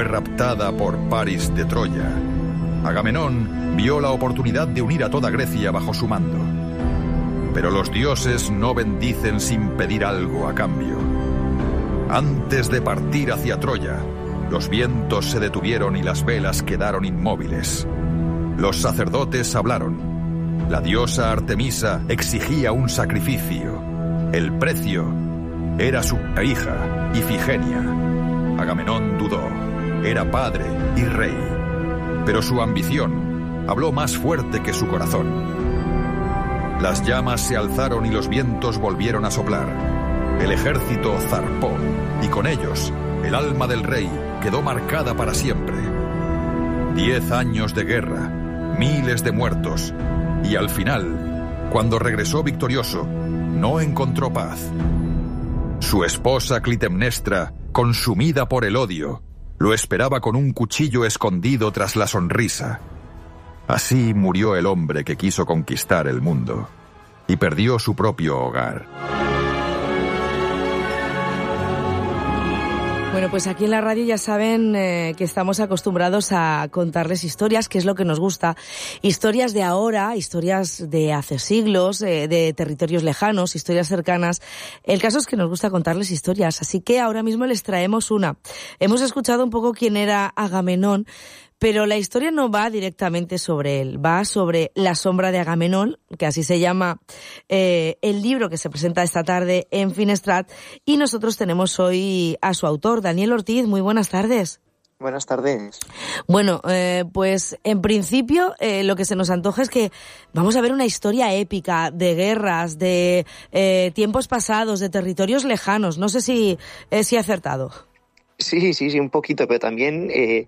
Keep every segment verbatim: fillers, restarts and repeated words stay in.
fue raptada por Paris de Troya, Agamenón vio la oportunidad de unir a toda Grecia bajo su mando. Pero los dioses no bendicen sin pedir algo a cambio. Antes de partir hacia Troya, los vientos se detuvieron y las velas quedaron inmóviles. Los sacerdotes hablaron. La diosa Artemisa exigía un sacrificio. El precio era su hija, Ifigenia. Agamenón dudó. Era padre y rey. Pero su ambición habló más fuerte que su corazón. Las llamas se alzaron y los vientos volvieron a soplar. El ejército zarpó, y con ellos, el alma del rey quedó marcada para siempre. Diez años de guerra, miles de muertos, y al final, cuando regresó victorioso, no encontró paz. Su esposa Clitemnestra, consumida por el odio, lo esperaba con un cuchillo escondido tras la sonrisa. Así murió el hombre que quiso conquistar el mundo y perdió su propio hogar. Bueno, pues aquí en la radio ya saben eh, que estamos acostumbrados a contarles historias, que es lo que nos gusta. Historias de ahora, historias de hace siglos, eh, de territorios lejanos, historias cercanas. El caso es que nos gusta contarles historias, así que ahora mismo les traemos una. Hemos escuchado un poco quién era Agamenón, pero la historia no va directamente sobre él, va sobre La sombra de Agamenón, que así se llama eh, el libro que se presenta esta tarde en Finestrat, y nosotros tenemos hoy a su autor, Daniel Ortiz. Muy buenas tardes. Buenas tardes. Bueno, eh, pues en principio eh, lo que se nos antoja es que vamos a ver una historia épica de guerras, de eh, tiempos pasados, de territorios lejanos. No sé si, eh, si he acertado. Sí, sí, sí, un poquito, pero también... Eh...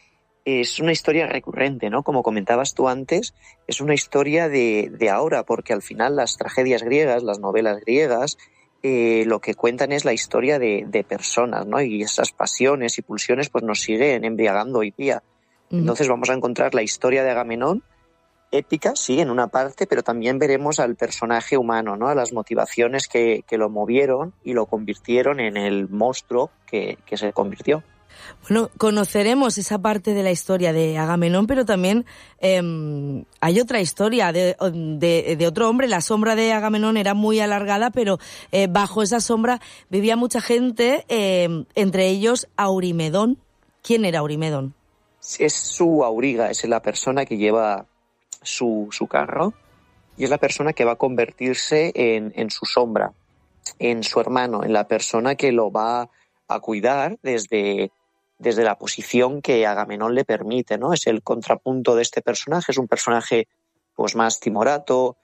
Es una historia recurrente, ¿no? Como comentabas tú antes, es una historia de, de ahora, porque al final las tragedias griegas, las novelas griegas, eh, lo que cuentan es la historia de, de personas, ¿no? Y esas pasiones y pulsiones pues nos siguen embriagando hoy día. Mm. Entonces vamos a encontrar la historia de Agamenón, épica, sí, en una parte, pero también veremos al personaje humano, ¿no? A las motivaciones que, que lo movieron y lo convirtieron en el monstruo que, que se convirtió. Bueno, conoceremos esa parte de la historia de Agamenón, pero también eh, hay otra historia de, de, de otro hombre. La sombra de Agamenón era muy alargada, pero eh, bajo esa sombra vivía mucha gente, eh, entre ellos Aurimedón. ¿Quién era Aurimedón? Es su auriga, es la persona que lleva su, su carro y es la persona que va a convertirse en, en su sombra, en su hermano, en la persona que lo va a cuidar desde... desde la posición que Agamenón le permite, ¿no? Es el contrapunto de este personaje, es un personaje pues más timorato,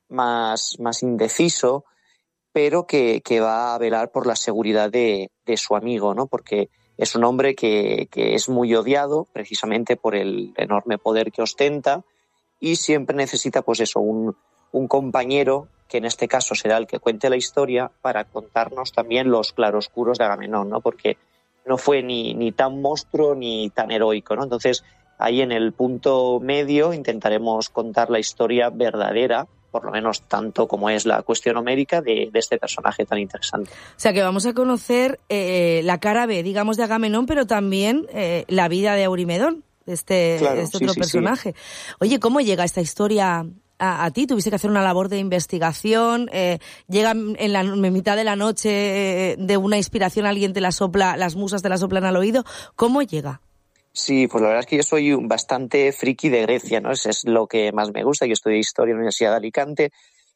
más, más indeciso, pero que, que va a velar por la seguridad de, de su amigo, ¿no? Porque es un hombre que, que es muy odiado precisamente por el enorme poder que ostenta y siempre necesita pues eso, un, un compañero que en este caso será el que cuente la historia para contarnos también los claroscuros de Agamenón, ¿no? Porque no fue ni, ni tan monstruo ni tan heroico, ¿no? Entonces, ahí en el punto medio intentaremos contar la historia verdadera, por lo menos tanto como es la cuestión homérica, de, de este personaje tan interesante. O sea, que vamos a conocer eh, la cara B, digamos, de Agamenón, pero también eh, la vida de Aurimedón, de este, claro, de este sí, otro sí, personaje. Sí. Oye, ¿cómo llega esta historia a, a ti? ¿Tuviste que hacer una labor de investigación? Eh, ¿Llega en la en mitad de la noche eh, de una inspiración, alguien te la sopla, las musas te la soplan al oído? ¿Cómo llega? Sí, pues la verdad es que yo soy bastante friki de Grecia, ¿no? Eso es lo que más me gusta. Yo estudié Historia en la Universidad de Alicante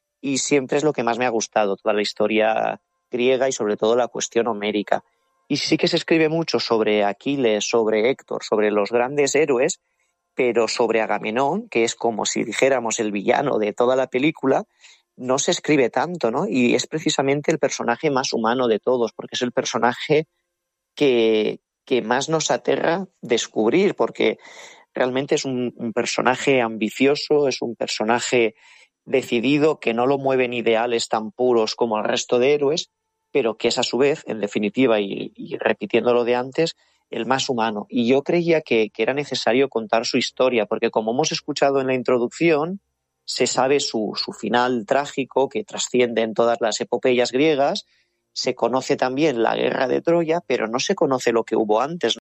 y siempre es lo que más me ha gustado, toda la historia griega y sobre todo la cuestión homérica. Y sí que se escribe mucho sobre Aquiles, sobre Héctor, sobre los grandes héroes, pero sobre Agamenón, que es como si dijéramos el villano de toda la película, no se escribe tanto, ¿no? Y es precisamente el personaje más humano de todos, porque es el personaje que, que más nos aterra descubrir, porque realmente es un, un personaje ambicioso, es un personaje decidido, que no lo mueven ideales tan puros como el resto de héroes, pero que es a su vez, en definitiva, y, y repitiendo lo de antes, el más humano. Y yo creía que, que era necesario contar su historia, porque como hemos escuchado en la introducción, se sabe su, su final trágico, que trasciende en todas las epopeyas griegas, se conoce también la guerra de Troya, pero no se conoce lo que hubo antes.